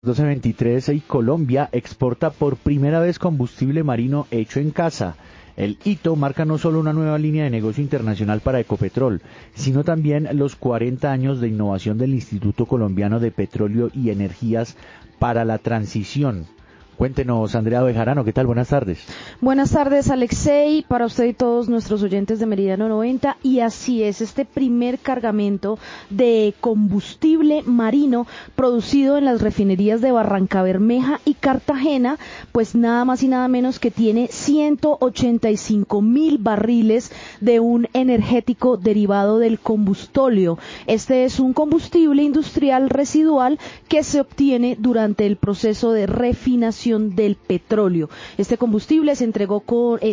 12:23 y Colombia exporta por primera vez combustible marino hecho en casa. El hito marca no solo una nueva línea de negocio internacional para Ecopetrol, sino también los 40 años de innovación del Instituto Colombiano de Petróleo y Energías para la Transición. Cuéntenos, Andrea Bejarano, ¿qué tal? Buenas tardes. Buenas tardes, Alexei, para usted y todos nuestros oyentes de Meridiano 90. Y así es, este primer cargamento de combustible marino producido en las refinerías de Barrancabermeja y Cartagena, pues nada más y nada menos que tiene 185.000 barriles de un energético derivado del combustóleo. Este es un combustible industrial residual que se obtiene durante el proceso de refinación del petróleo. Este combustible se entregó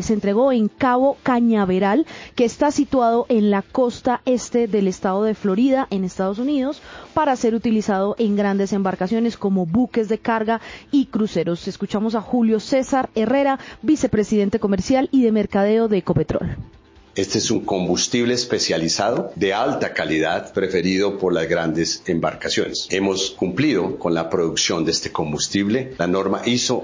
en Cabo Cañaveral, que está situado en la costa este del estado de Florida, en Estados Unidos, para ser utilizado en grandes embarcaciones como buques de carga y cruceros. Escuchamos a Julio César Herrera, vicepresidente comercial y de mercadeo de Ecopetrol. Este es un combustible especializado de alta calidad preferido por las grandes embarcaciones. Hemos cumplido con la producción de este combustible, la norma ISO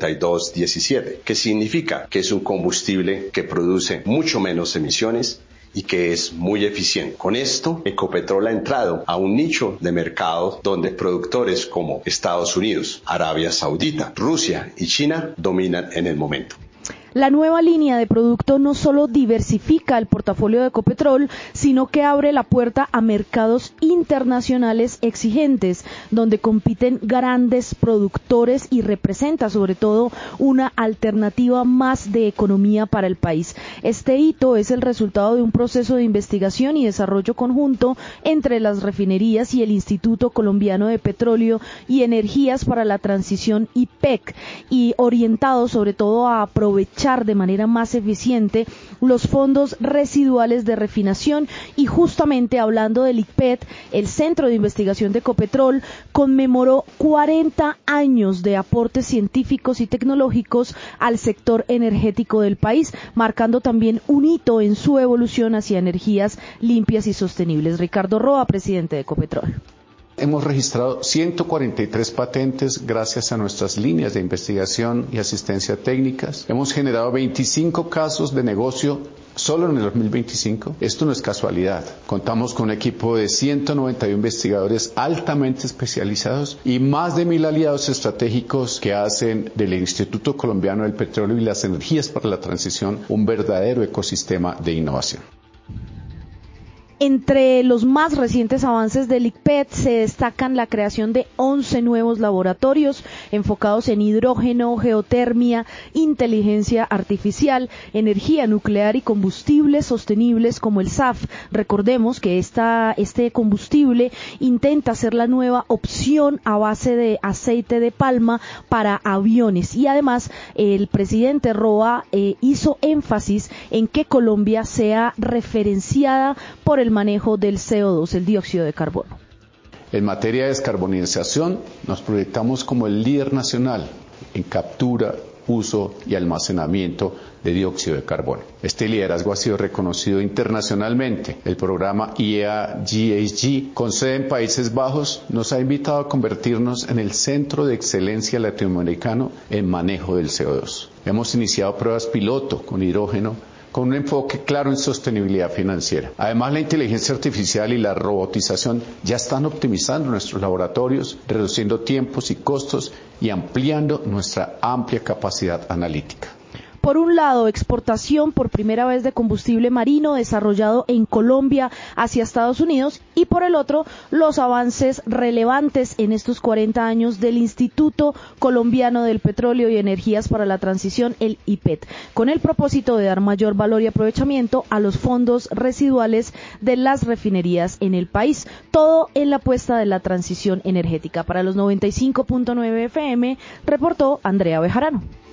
8217, que significa que es un combustible que produce mucho menos emisiones y que es muy eficiente. Con esto, Ecopetrol ha entrado a un nicho de mercado donde productores como Estados Unidos, Arabia Saudita, Rusia y China dominan en el momento. La nueva línea de producto no solo diversifica el portafolio de Ecopetrol, sino que abre la puerta a mercados internacionales exigentes, donde compiten grandes productores y representa sobre todo una alternativa más de economía para el país. Este hito es el resultado de un proceso de investigación y desarrollo conjunto entre las refinerías y el Instituto Colombiano de Petróleo y Energías para la Transición IPEC, y orientado sobre todo a aprovechar de manera más eficiente los fondos residuales de refinación. Y justamente hablando del ICPET, el Centro de Investigación de Ecopetrol conmemoró 40 años de aportes científicos y tecnológicos al sector energético del país, marcando también un hito en su evolución hacia energías limpias y sostenibles. Ricardo Roa, presidente de Ecopetrol. Hemos registrado 143 patentes gracias a nuestras líneas de investigación y asistencia técnicas. Hemos generado 25 casos de negocio solo en el 2025. Esto no es casualidad. Contamos con un equipo de 191 investigadores altamente especializados y más de 1.000 aliados estratégicos que hacen del Instituto Colombiano del Petróleo y las Energías para la Transición un verdadero ecosistema de innovación. Entre los más recientes avances del ICPET se destacan la creación de 11 nuevos laboratorios enfocados en hidrógeno, geotermia, inteligencia artificial, energía nuclear y combustibles sostenibles como el SAF. Recordemos que este combustible intenta ser la nueva opción a base de aceite de palma para aviones, y además el presidente Roa hizo énfasis en que Colombia sea referenciada por el manejo del CO2, el dióxido de carbono. En materia de descarbonización, nos proyectamos como el líder nacional en captura, uso y almacenamiento de dióxido de carbono. Este liderazgo ha sido reconocido internacionalmente. El programa IEA GHG, con sede en Países Bajos, nos ha invitado a convertirnos en el centro de excelencia latinoamericano en manejo del CO2. Hemos iniciado pruebas piloto con hidrógeno, con un enfoque claro en sostenibilidad financiera. Además, la inteligencia artificial y la robotización ya están optimizando nuestros laboratorios, reduciendo tiempos y costos y ampliando nuestra amplia capacidad analítica. Por un lado, exportación por primera vez de combustible marino desarrollado en Colombia hacia Estados Unidos, y por el otro, los avances relevantes en estos 40 años del Instituto Colombiano del Petróleo y Energías para la Transición, el IPET, con el propósito de dar mayor valor y aprovechamiento a los fondos residuales de las refinerías en el país. Todo en la apuesta de la transición energética. Para los 95.9 FM, reportó Andrea Bejarano.